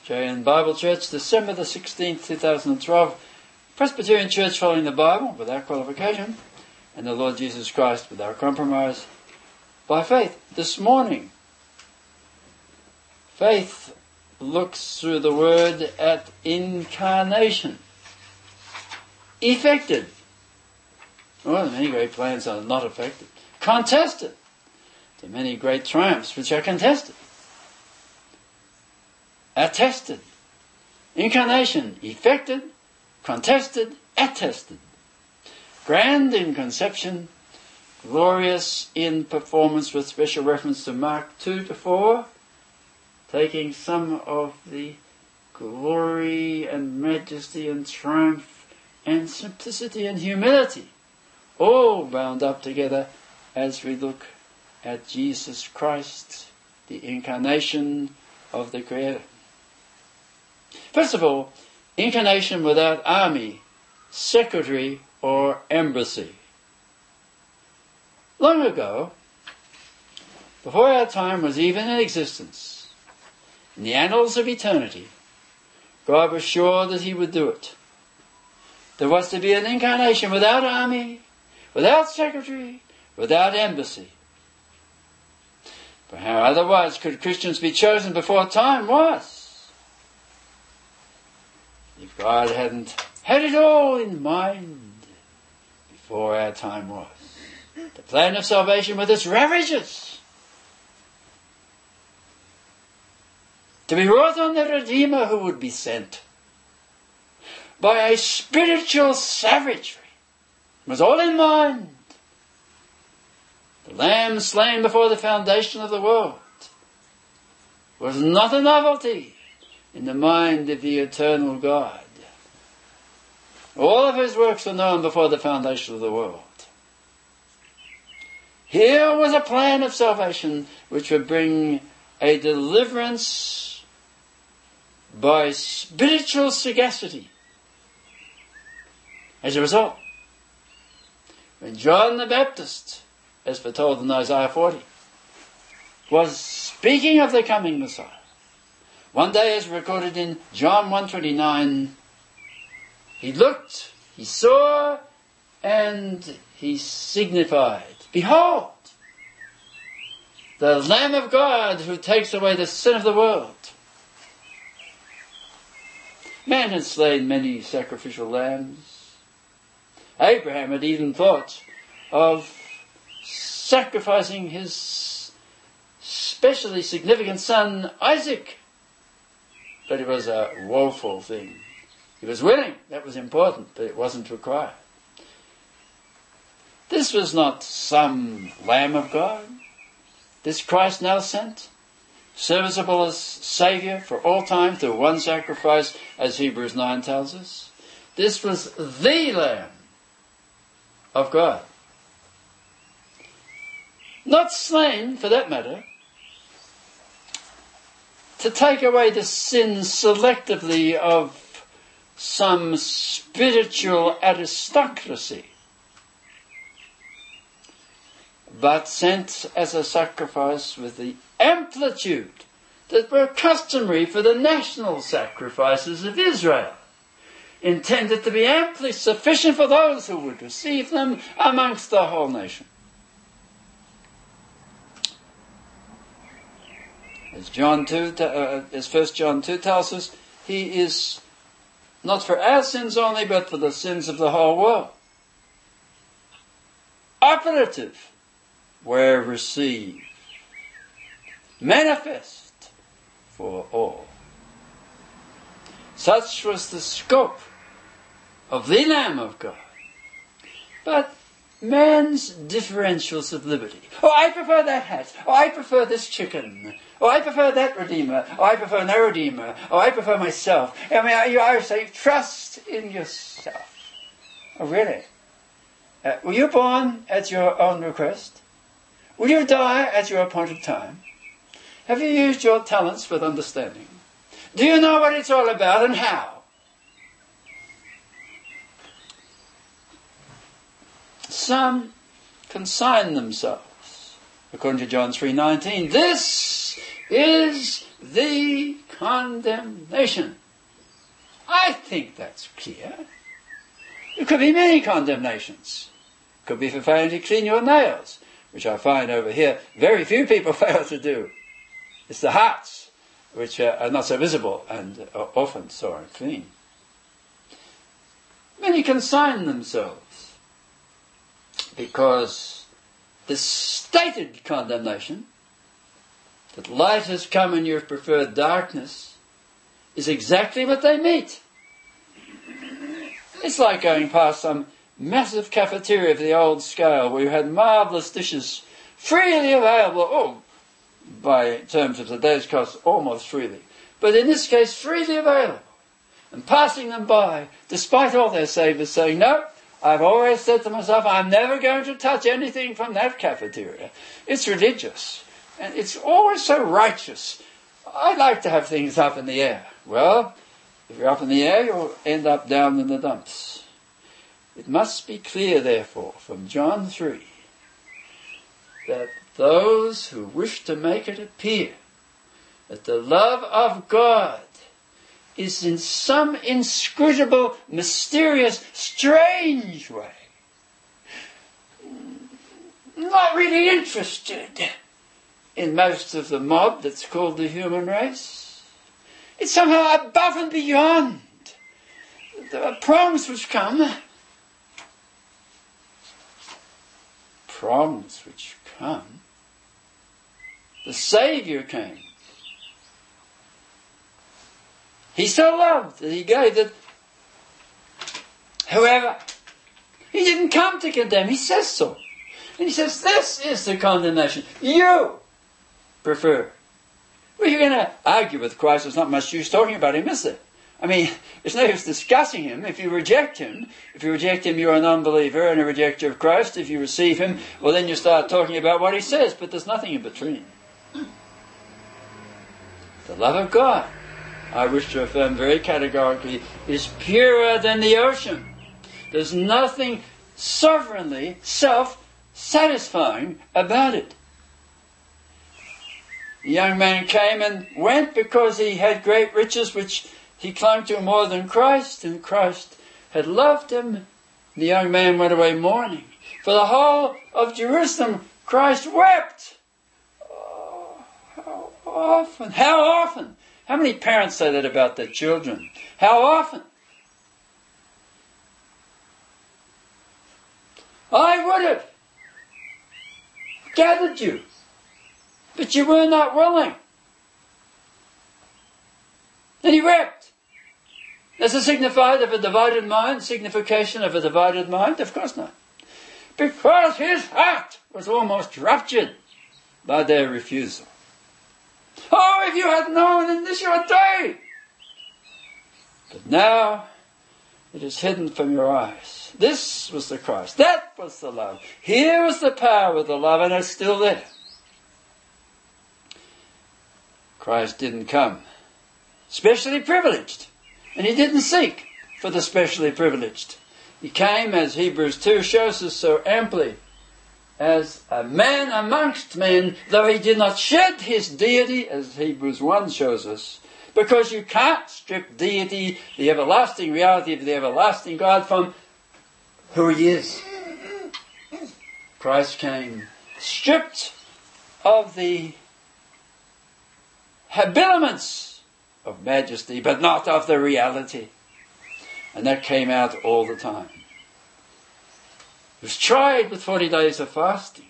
J.N. Bible Church, December the 16th, 2012. Presbyterian Church following the Bible without qualification, and the Lord Jesus Christ without compromise, by faith. This morning, faith looks through the word at incarnation. Effected. Well, many great plans are not effected. Contested. There are many great triumphs which are contested. Attested. Incarnation, effected, contested, attested. Grand in conception, glorious in performance, with special reference to Mark 2-4, taking some of the glory and majesty and triumph and simplicity and humility, all bound up together as we look at Jesus Christ, the incarnation of the Creator. First of all, incarnation without army, secretary, or embassy. Long ago, before our time was even in existence, in the annals of eternity, God was sure that He would do it. There was to be an incarnation without army, without secretary, without embassy. For how otherwise could Christians be chosen before time was? If God hadn't had it all in mind before our time was. The plan of salvation with its ravages. To be wrought on the Redeemer who would be sent by a spiritual savagery. It was all in mind. The Lamb slain before the foundation of the world was not a novelty in the mind of the eternal God. All of His works were known before the foundation of the world. Here was a plan of salvation which would bring a deliverance by spiritual sagacity. As a result, when John the Baptist, as foretold in Isaiah 40, was speaking of the coming Messiah, one day, as recorded in John 1:29, he looked, he saw, and he signified, behold, the Lamb of God who takes away the sin of the world. Man had slain many sacrificial lambs. Abraham had even thought of sacrificing his specially significant son Isaac. But it was a woeful thing. He was willing, that was important, but it wasn't required. This was not some Lamb of God. This Christ now sent, serviceable as Saviour for all time through one sacrifice, as Hebrews 9 tells us. This was the Lamb of God. Not slain, for that matter, to take away the sins selectively of some spiritual aristocracy, but sent as a sacrifice with the amplitude that were customary for the national sacrifices of Israel, intended to be amply sufficient for those who would receive them amongst the whole nation. As 1 John 2 tells us, He is not for our sins only, but for the sins of the whole world. Operative, where received. Manifest for all. Such was the scope of the Lamb of God. But man's differentials of liberty. Oh, I prefer that hat. Oh, I prefer this chicken. Oh, I prefer that Redeemer. Oh, I prefer no Redeemer. Oh, I prefer myself. I mean, I say, trust in yourself. Oh, really? Were you born at your own request? Will you die at your appointed time? Have you used your talents with understanding? Do you know what it's all about and how? Some consign themselves, according to John 3:19. This is the condemnation. I think that's clear. There could be many condemnations. It could be for failing to clean your nails, which I find over here very few people fail to do. It's the hearts which are not so visible and are often so unclean. Many consign themselves because the stated condemnation, that light has come and you have preferred darkness, is exactly what they meet. It's like going past some massive cafeteria of the old scale where you had marvellous dishes freely available, by terms of today's cost, almost freely. But in this case, freely available. And passing them by, despite all their savours, saying, no, I've always said to myself, I'm never going to touch anything from that cafeteria. It's religious. And it's always so righteous. I like to have things up in the air. Well, if you're up in the air, you'll end up down in the dumps. It must be clear, therefore, from John 3, that those who wish to make it appear that the love of God is in some inscrutable, mysterious, strange way not really interested in most of the mob that's called the human race. It's somehow above and beyond. There are prongs which come. Prongs which come. The Saviour came. He so loved that he gave that whoever, he didn't come to condemn, he says so. And he says, this is the condemnation you prefer. Well, you're going to argue with Christ. There's not much use talking about him, is there? I mean, there's no use discussing him. If you reject him, you're an unbeliever and a rejecter of Christ. If you receive him, well, then you start talking about what he says. But there's nothing in between. The love of God, I wish to affirm very categorically, is purer than the ocean. There's nothing sovereignly self-satisfying about it. The young man came and went because he had great riches which he clung to more than Christ, and Christ had loved him. The young man went away mourning. For the whole of Jerusalem, Christ wept. Oh, how often? How often? How many parents say that about their children? How often? I would have gathered you, but you were not willing. And he wept. Is it signified of a divided mind? Signification of a divided mind? Of course not. Because his heart was almost ruptured by their refusal. Oh, if you had known in this your day! But now it is hidden from your eyes. This was the Christ. That was the love. Here was the power of the love, and it's still there. Christ didn't come specially privileged, and he didn't seek for the specially privileged. He came, as Hebrews 2 shows us so amply, as a man amongst men, though he did not shed his deity, as Hebrews 1 shows us, because you can't strip deity, the everlasting reality of the everlasting God, from who he is. Christ came stripped of the habiliments of majesty, but not of the reality. And that came out all the time. He was tried with 40 days of fasting.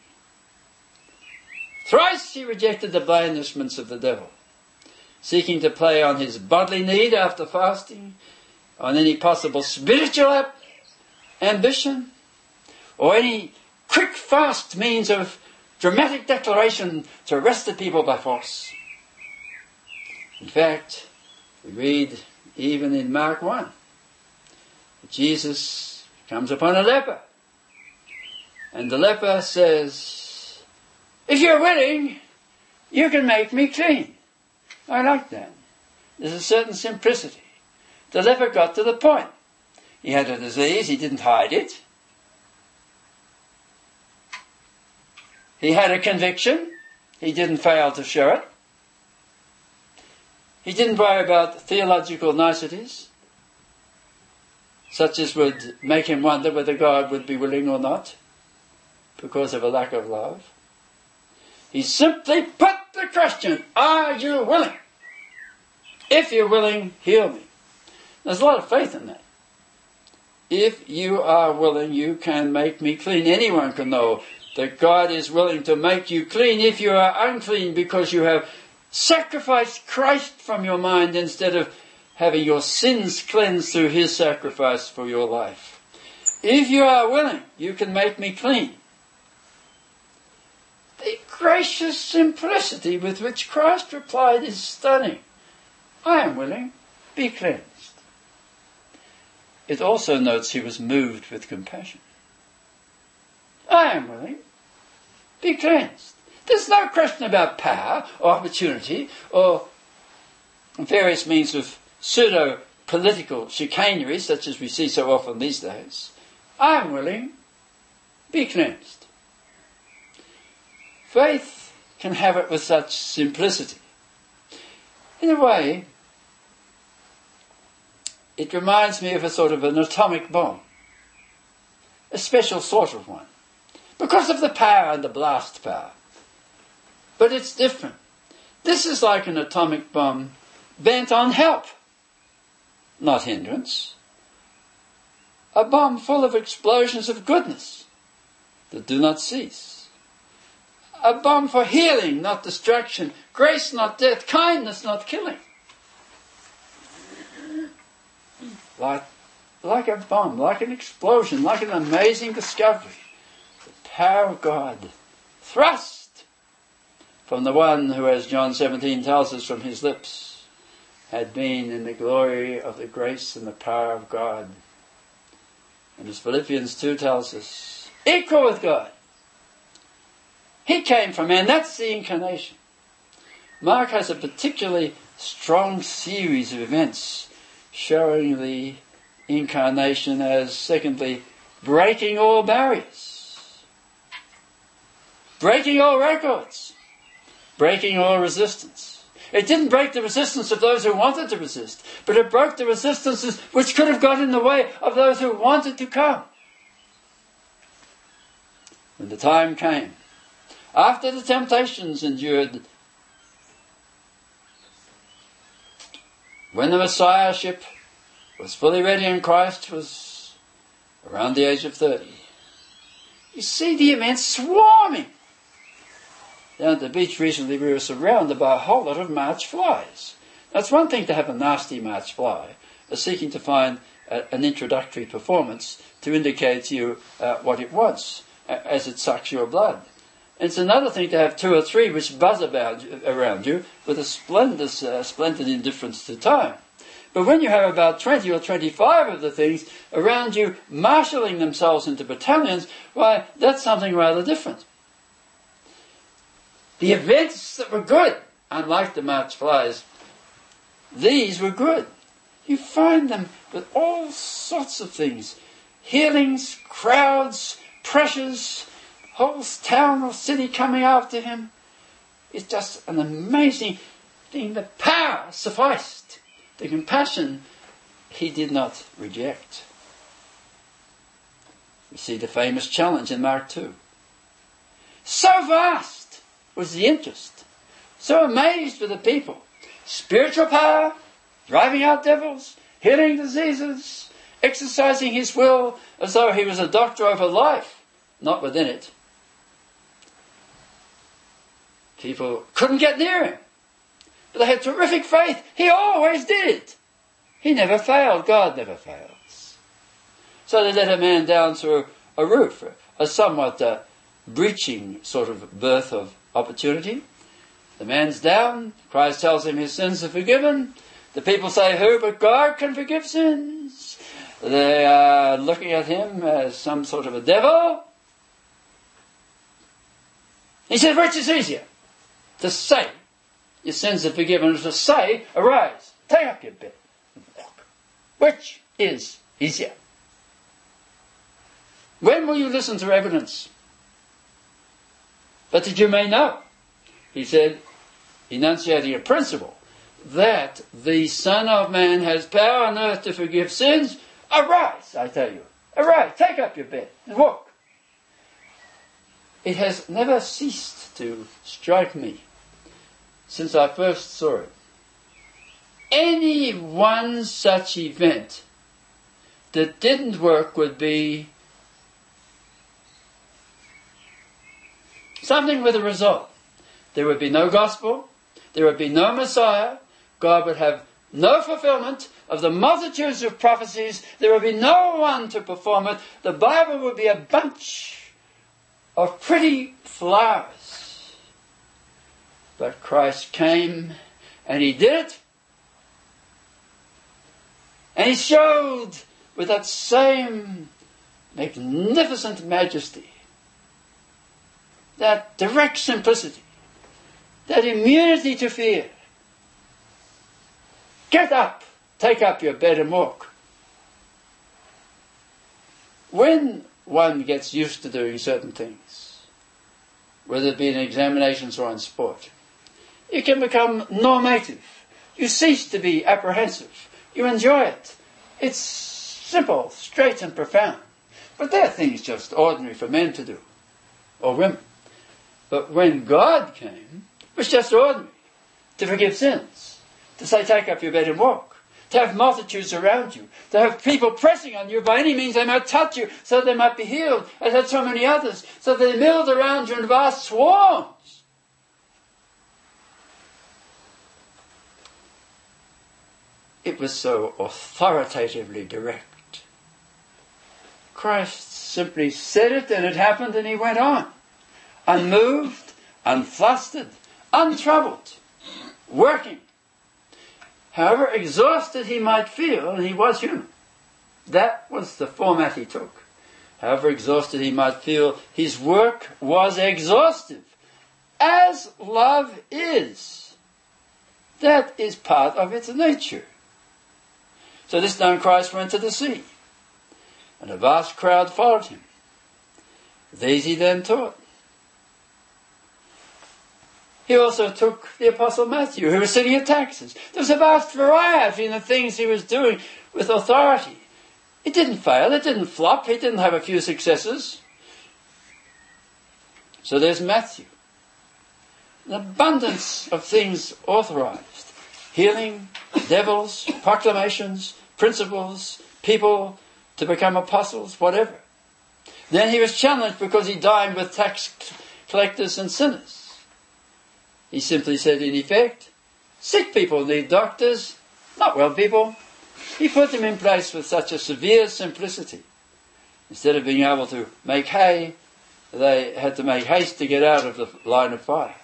Thrice he rejected the blandishments of the devil, seeking to play on his bodily need after fasting, on any possible spiritual ambition, or any quick, fast means of dramatic declaration to arrest the people by force. In fact, we read even in Mark 1 that Jesus comes upon a leper, and the leper says, if you're willing, you can make me clean. I like that. There's a certain simplicity. The leper got to the point. He had a disease, he didn't hide it. He had a conviction, he didn't fail to show it. He didn't worry about theological niceties, such as would make him wonder whether God would be willing or not, because of a lack of love. He simply put the question, are you willing? If you're willing, heal me. There's a lot of faith in that. If you are willing, you can make me clean. Anyone can know that God is willing to make you clean if you are unclean because you have sacrificed Christ from your mind instead of having your sins cleansed through his sacrifice for your life. If you are willing, you can make me clean. The gracious simplicity with which Christ replied is stunning. I am willing, be cleansed. It also notes he was moved with compassion. I am willing, be cleansed. There's no question about power or opportunity or various means of pseudo-political chicanery such as we see so often these days. I am willing, be cleansed. Faith can have it with such simplicity. In a way, it reminds me of a sort of an atomic bomb. A special sort of one. Because of the power and the blast power. But it's different. This is like an atomic bomb bent on help, not hindrance. A bomb full of explosions of goodness that do not cease. A bomb for healing, not destruction. Grace, not death. Kindness, not killing. Like a bomb, like an explosion, like an amazing discovery. The power of God thrust from the one who, as John 17 tells us from his lips, had been in the glory of the grace and the power of God. And as Philippians 2 tells us, equal with God. He came from man. That's the incarnation. Mark has a particularly strong series of events showing the incarnation as, secondly, breaking all barriers, breaking all records, breaking all resistance. It didn't break the resistance of those who wanted to resist, but it broke the resistances which could have got in the way of those who wanted to come. When the time came, after the temptations endured, when the Messiahship was fully ready and Christ was around the age of 30, you see the immense swarming. Down at the beach recently we were surrounded by a whole lot of March flies. Now it's one thing to have a nasty March fly, seeking to find an introductory performance to indicate to you what it wants as it sucks your blood. It's another thing to have two or three which buzz around you with a splendid indifference to time. But when you have about 20 or 25 of the things around you marshalling themselves into battalions, why, that's something rather different. The events that were good, unlike the March flies, these were good. You find them with all sorts of things. Healings, crowds, pressures, whole town or city coming after him. It's just an amazing thing. The power sufficed. The compassion he did not reject. We see the famous challenge in Mark 2. So vast was the interest. So amazed were the people. Spiritual power, driving out devils, healing diseases, exercising his will as though he was a doctor over life, not within it. People couldn't get near him. But they had terrific faith. He always did. He never failed. God never fails. So they let a man down through a roof, a somewhat breaching sort of birth of opportunity. The man's down. Christ tells him his sins are forgiven. The people say, who but God can forgive sins? They are looking at him as some sort of a devil. He said, which is easier? To say, your sins are forgiven, or to say, arise, take up your bed, and walk. Which is easier? When will you listen to evidence? But that you may know, he said, enunciating a principle, that the Son of Man has power on earth to forgive sins, arise, I tell you. Arise, take up your bed and walk. It has never ceased to strike me since I first saw it. Any one such event that didn't work would be something with a result. There would be no gospel. There would be no Messiah. God would have no fulfillment of the multitudes of prophecies. There would be no one to perform it. The Bible would be a bunch of pretty flowers. But Christ came and He did it. And He showed with that same magnificent majesty, that direct simplicity, that immunity to fear. Get up, take up your bed and walk. When one gets used to doing certain things, whether it be in examinations or in sport, you can become normative. You cease to be apprehensive. You enjoy it. It's simple, straight and profound. But there are things just ordinary for men to do, or women. But when God came, it was just ordinary to forgive sins, to say take up your bed and walk, to have multitudes around you, to have people pressing on you by any means they might touch you so they might be healed, as had so many others, so they milled around you in vast swarms. It was so authoritatively direct. Christ simply said it and it happened and He went on. Unmoved, unflustered, untroubled, working. However exhausted He might feel, and He was human. That was the format He took. However exhausted He might feel, His work was exhaustive, as love is. That is part of its nature. So this done, Christ went to the sea, and a vast crowd followed Him. These He then taught. He also took the Apostle Matthew, who was sitting at taxes. There was a vast variety in the things he was doing with authority. It didn't fail, it didn't flop, he didn't have a few successes. So there's Matthew. An abundance of things authorized. Healing, devils, proclamations, principles, people to become apostles, whatever. Then he was challenged because he dined with tax collectors and sinners. He simply said, in effect, sick people need doctors, not well people. He put them in place with such a severe simplicity. Instead of being able to make hay, they had to make haste to get out of the line of fire.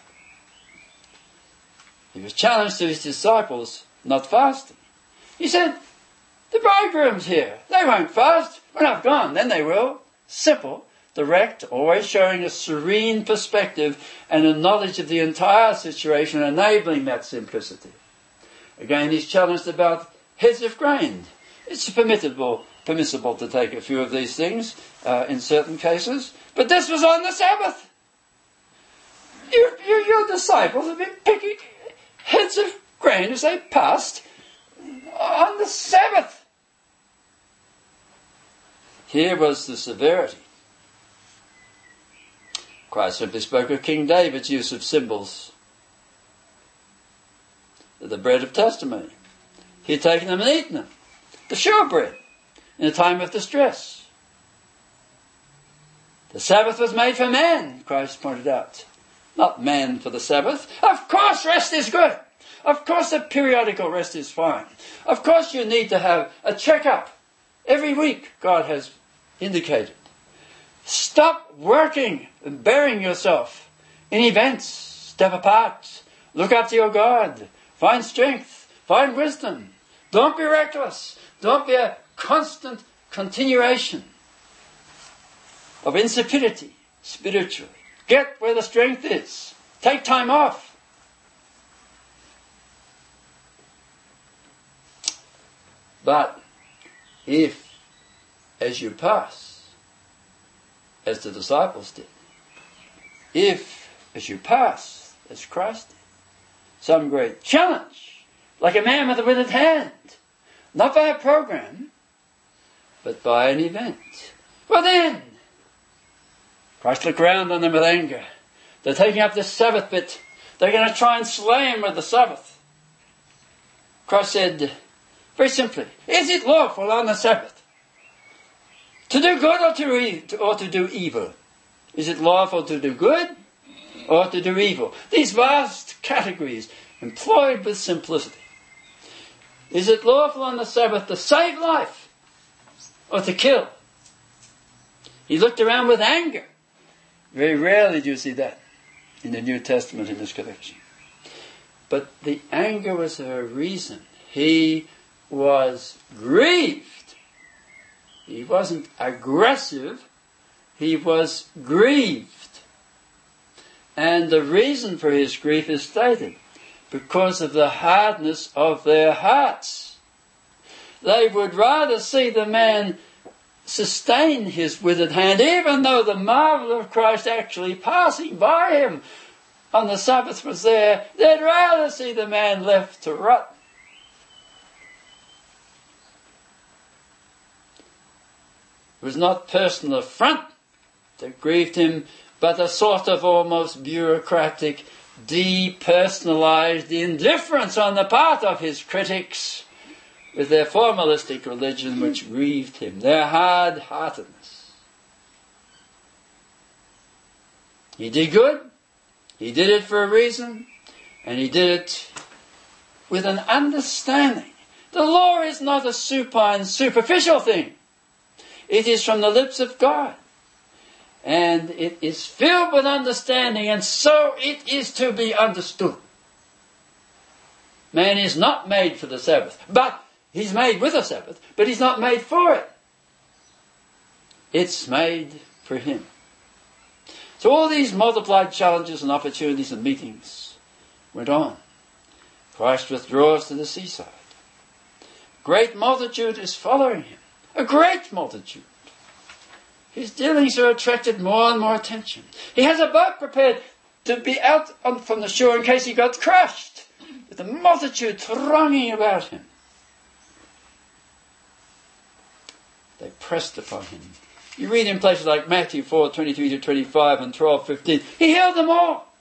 He was challenged to his disciples not fasting. He said, the bridegroom's here. They won't fast. When I've gone, then they will. Simple, direct, always showing a serene perspective and a knowledge of the entire situation, enabling that simplicity. Again, he's challenged about heads of grain. It's permissible to take a few of these things in certain cases, but this was on the Sabbath. Your disciples have been picking heads of grain as they passed on the Sabbath. Here was the severity. Christ simply spoke of King David's use of symbols, the bread of testimony. He had taken them and eaten them, the sure bread, in a time of distress. The Sabbath was made for man, Christ pointed out, not man for the Sabbath. Of course rest is good. Of course a periodical rest is fine. Of course you need to have a checkup every week, God has indicated. Stop working and burying yourself in events. Step apart. Look up to your God. Find strength. Find wisdom. Don't be reckless. Don't be a constant continuation of insipidity spiritually. Get where the strength is. Take time off. But if, as you pass, as the disciples did, if, as you pass, as Christ did, some great challenge like a man with a withered hand. Not by a program, but by an event. Well then, Christ looked round on them with anger. They're taking up the Sabbath bit. They're going to try and slay him with the Sabbath. Christ said, very simply, is it lawful on the Sabbath to do good or to do evil? Is it lawful to do good or to do evil? These vast categories employed with simplicity. Is it lawful on the Sabbath to save life or to kill? He looked around with anger. Very rarely do you see that in the New Testament in this collection. But the anger was for a reason. He was grieved. He wasn't aggressive. He was grieved. And the reason for his grief is stated. Because of the hardness of their hearts. They would rather see the man sustain his withered hand, even though the marvel of Christ actually passing by him on the Sabbath was there. They'd rather see the man left to rot. It was not personal affront that grieved him, but a sort of almost bureaucratic, depersonalized indifference on the part of his critics with their formalistic religion which grieved him, their hard-heartedness. He did good, he did it for a reason, and he did it with an understanding. The law is not a supine, superficial thing. It is from the lips of God. And it is filled with understanding, and so it is to be understood. Man is not made for the Sabbath, but he's made with a Sabbath, but he's not made for it. It's made for him. So all these multiplied challenges and opportunities and meetings went on. Christ withdraws to the seaside. Great multitude is following him. A great multitude. His dealings are attracted more and more attention. He has a boat prepared to be out from the shore in case he got crushed, with the multitude thronging about him. They pressed upon him. You read in places like Matthew 4:23-25 and 12:15. He healed them all.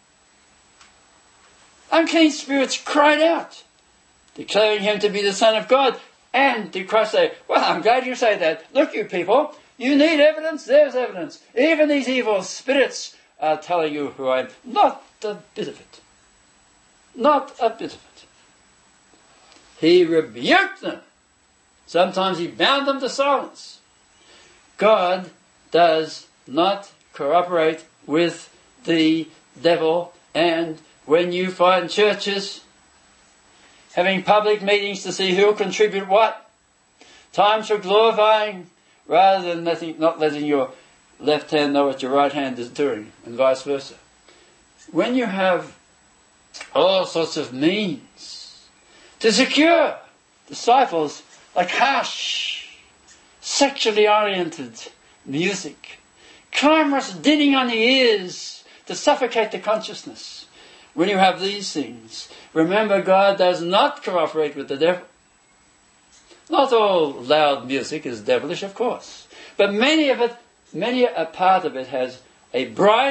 Unclean spirits cried out, declaring him to be the Son of God. And did Christ say, well, I'm glad you say that. Look, you people, you need evidence, there's evidence. Even these evil spirits are telling you who I am. Not a bit of it. Not a bit of it. He rebuked them. Sometimes he bound them to silence. God does not cooperate with the devil, and when you find churches having public meetings to see who'll contribute what, times for glorifying rather than not letting your left hand know what your right hand is doing, and vice versa. When you have all sorts of means to secure disciples like harsh, sexually oriented music, clamorous dinning on the ears to suffocate the consciousness, when you have these things, remember God does not cooperate with the devil. Not all loud music is devilish, of course. But many a part of it has a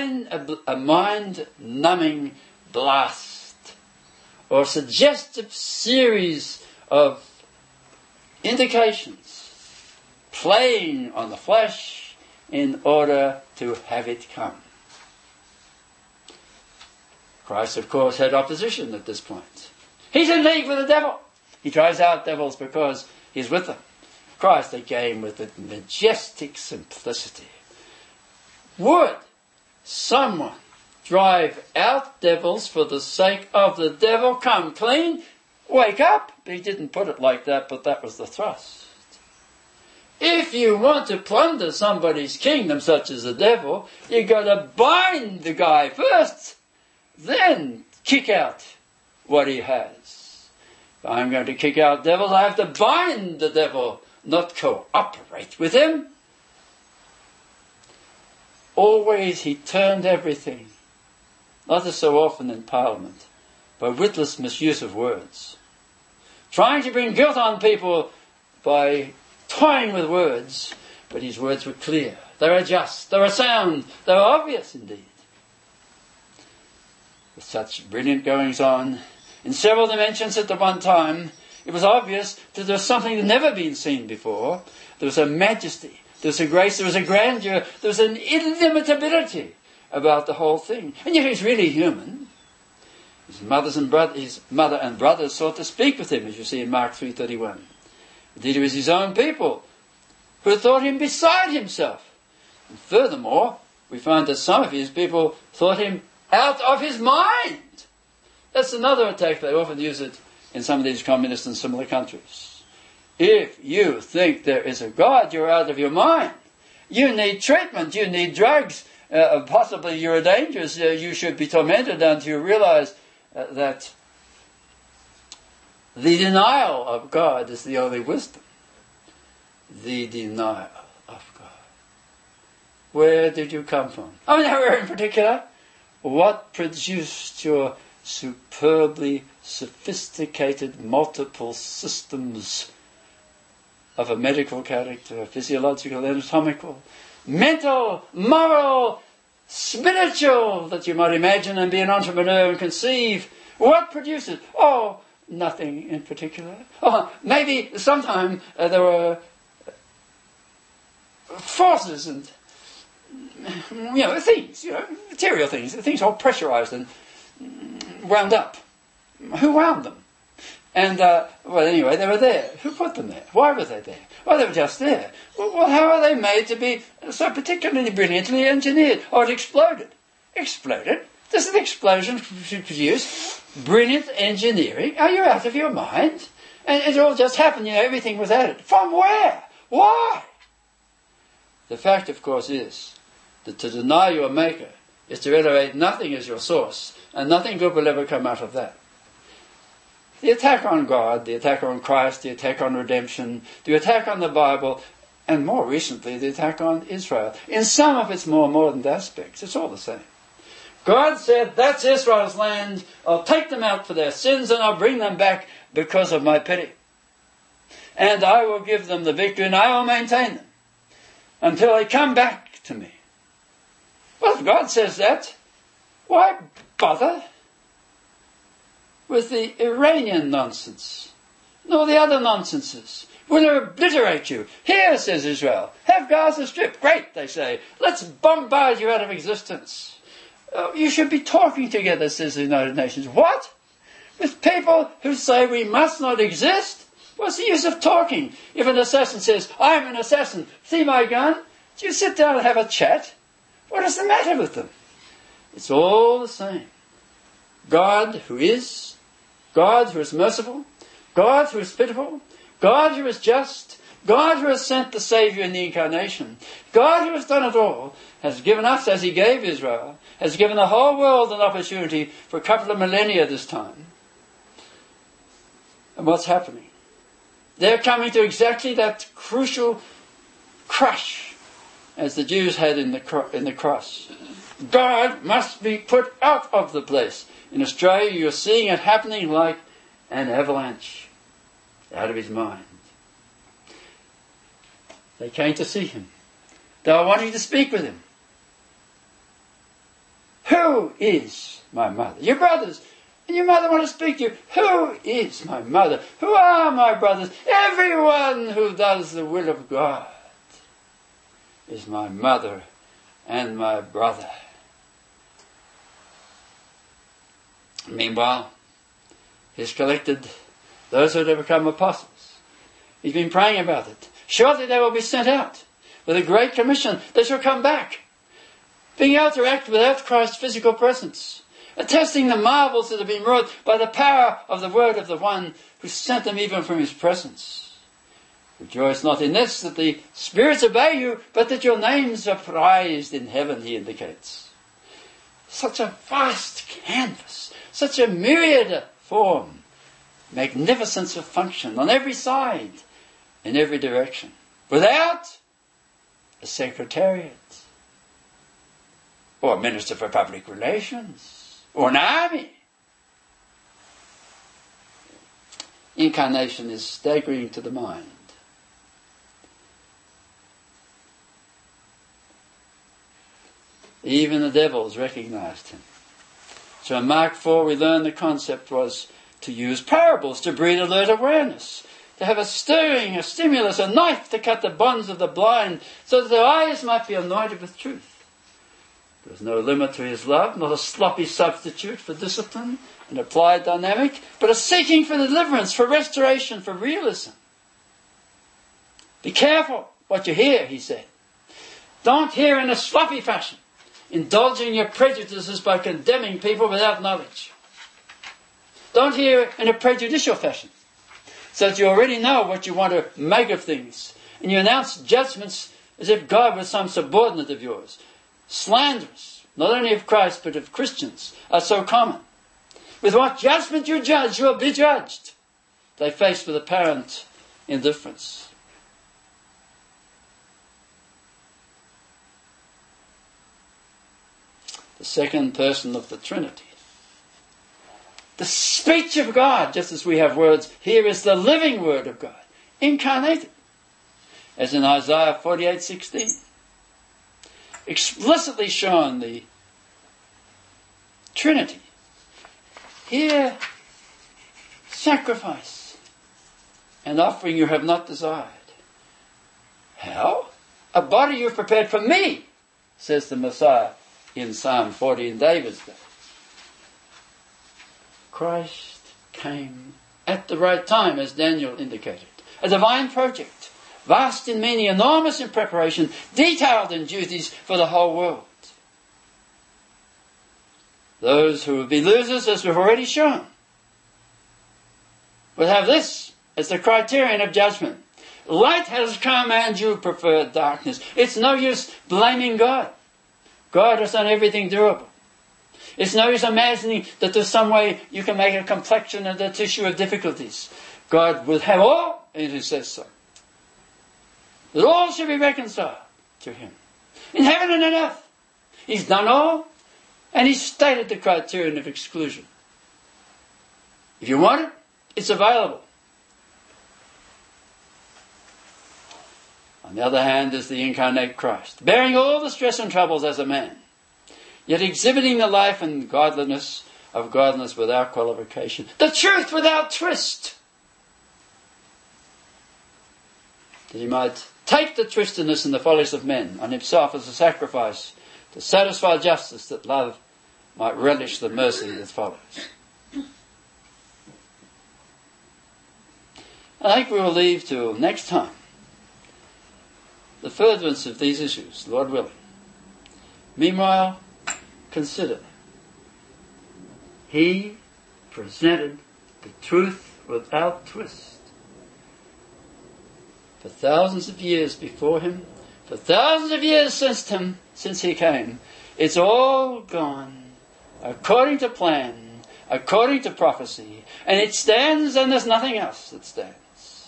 mind-numbing blast or suggestive series of indications playing on the flesh in order to have it come. Christ, of course, had opposition at this point. He's in league with the devil. He drives out devils because he's with them. Christ, they came with a majestic simplicity. Would someone drive out devils for the sake of the devil? Come clean, wake up. He didn't put it like that, but that was the thrust. If you want to plunder somebody's kingdom, such as the devil, you've got to bind the guy first, then kick out what he has. If I'm going to kick out devils, I have to bind the devil, not cooperate with him. Always he turned everything, not as so often in Parliament, by witless misuse of words, trying to bring guilt on people by toying with words, but his words were clear. They were just, they were sound, they were obvious indeed. With such brilliant goings on in several dimensions at the one time, it was obvious that there was something that had never been seen before. There was a majesty, there was a grace, there was a grandeur, there was an illimitability about the whole thing. And yet he's really human. His mother and brothers sought to speak with him, as you see in Mark 3:31. Indeed, it was his own people who thought him beside himself. And furthermore, we find that some of his people thought him out of his mind. That's another attack. They often use it in some of these communist and similar countries. If you think there is a God, you're out of your mind. You need treatment, you need drugs, possibly you're dangerous, you should be tormented until you realize that the denial of God is the only wisdom. The denial of God. Where did you come from? I mean, where in particular? What produced your superbly sophisticated multiple systems of a medical character, physiological, anatomical, mental, moral, spiritual, that you might imagine and be an entrepreneur and conceive? What produced it? Oh, nothing in particular. Oh, maybe sometime there were forces and things, material things all pressurized and wound up. Who wound them? And, anyway, they were there. Who put them there? Why were they there? Well, they were just there. Well, how are they made to be so particularly brilliantly engineered? Oh, it exploded. Exploded? Does an explosion produce brilliant engineering? Are you out of your mind? And it all just happened, everything was added. From where? Why? The fact, of course, is that to deny your Maker is to elevate nothing as your source, and nothing good will ever come out of that. The attack on God, the attack on Christ, the attack on redemption, the attack on the Bible, and more recently, the attack on Israel, in some of its more modern aspects, it's all the same. God said, that's Israel's land, I'll take them out for their sins and I'll bring them back because of my pity. And I will give them the victory and I will maintain them until they come back to me. Well, if God says that, why bother with the Iranian nonsense, nor the other nonsenses? Will obliterate you. Here, says Israel, have Gaza stripped. Great, they say. Let's bombard you out of existence. You should be talking together, says the United Nations. What? With people who say we must not exist? What's the use of talking? If an assassin says, I'm an assassin, see my gun? Do you sit down and have a chat? What is the matter with them? It's all the same. God who is merciful, God who is pitiful, God who is just, God who has sent the Saviour in the Incarnation, God who has done it all, has given us, as he gave Israel, has given the whole world an opportunity for a couple of millennia this time. And what's happening? They're coming to exactly that crucial crush as the Jews had in the cross. God must be put out of the place. In Australia, you're seeing it happening like an avalanche. Out of his mind. They came to see him. They were wanting to speak with him. Who is my mother? Your brothers and your mother want to speak to you. Who is my mother? Who are my brothers? Everyone who does the will of God is my mother and my brother. Meanwhile, he's collected those who have become apostles. He's been praying about it. Shortly they will be sent out with a great commission. They shall come back, being able to act without Christ's physical presence, attesting the marvels that have been wrought by the power of the word of the one who sent them even from his presence. Rejoice not in this, that the spirits obey you, but that your names are prized in heaven, he indicates. Such a vast canvas, such a myriad form, magnificence of function on every side, in every direction, without a secretariat, or a minister for public relations, or an army. incarnation is staggering to the mind. Even the devils recognized him. So in Mark 4 we learn the concept was to use parables to breed alert awareness, to have a stirring, a stimulus, a knife to cut the bonds of the blind so that their eyes might be anointed with truth. There was no limit to his love, not a sloppy substitute for discipline, an applied dynamic, but a seeking for deliverance, for restoration, for realism. Be careful what you hear, he said. Don't hear in a sloppy fashion, indulging your prejudices by condemning people without knowledge. Don't hear in a prejudicial fashion, so that you already know what you want to make of things, and you announce judgments as if God was some subordinate of yours. Slanderous, not only of Christ but of Christians, are so common. With what judgment you judge, you will be judged. They face with apparent indifference. The second person of the Trinity. The speech of God, just as we have words, here is the living word of God, incarnated, as in Isaiah 48:16. Explicitly shown the Trinity. Here, sacrifice and offering you have not desired. How? A body you have prepared for me, says the Messiah in Psalm 40 in David's day. Christ came at the right time, as Daniel indicated. A divine project, vast in meaning, enormous in preparation, detailed in duties for the whole world. Those who would be losers, as we've already shown, will have this as the criterion of judgment. Light has come and you preferred darkness. It's no use blaming God. God has done everything durable. It's no use imagining that there's some way you can make a complexion of the tissue of difficulties. God will have all, and He says so. That all should be reconciled to Him. In heaven and on earth. He's done all, and He's stated the criterion of exclusion. If you want it, it's available. On the other hand is the incarnate Christ, bearing all the stress and troubles as a man, yet exhibiting the life and godliness of godliness without qualification, the truth without twist, that He might take the twistiness and the follies of men on Himself as a sacrifice to satisfy justice, that love might relish the mercy that follows. I think we will leave till next time the furtherance of these issues, Lord willing. Meanwhile, consider. He presented the truth without twist. For thousands of years before Him, for thousands of years since He came, it's all gone according to plan, according to prophecy, and it stands, and there's nothing else that stands.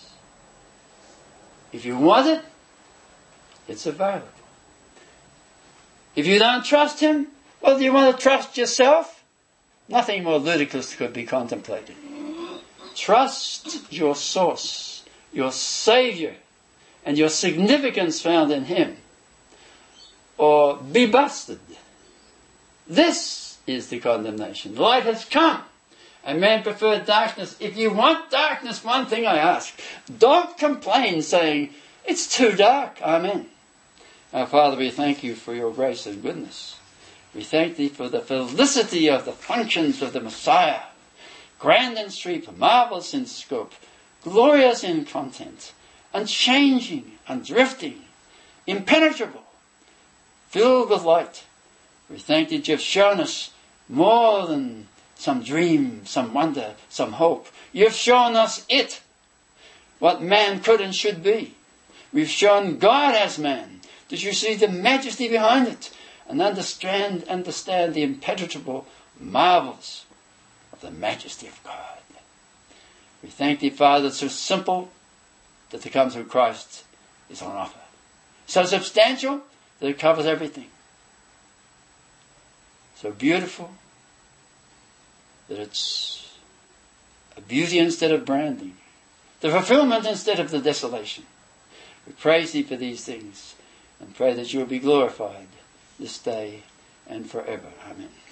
If you want it, it's available. If you don't trust Him, well, do you want to trust yourself? Nothing more ludicrous could be contemplated. Trust your source, your Saviour, and your significance found in Him. Or be busted. This is the condemnation. Light has come, and man preferred darkness. If you want darkness, one thing I ask, don't complain saying, it's too dark. Amen. Our Father, we thank You for Your grace and goodness. We thank Thee for the felicity of the functions of the Messiah, grand in sweep, marvelous in scope, glorious in content, unchanging, undrifting, impenetrable, filled with light. We thank Thee that You've shown us more than some dream, some wonder, some hope. You've shown us it, what man could and should be. We've shown God as man. Did you see the majesty behind it? And understand the impenetrable marvels of the majesty of God. We thank Thee, Father, it's so simple that to come through Christ is on offer. So substantial that it covers everything. So beautiful that it's the beauty instead of branding, the fulfillment instead of the desolation. We praise Thee for these things and pray that You will be glorified this day and forever. Amen.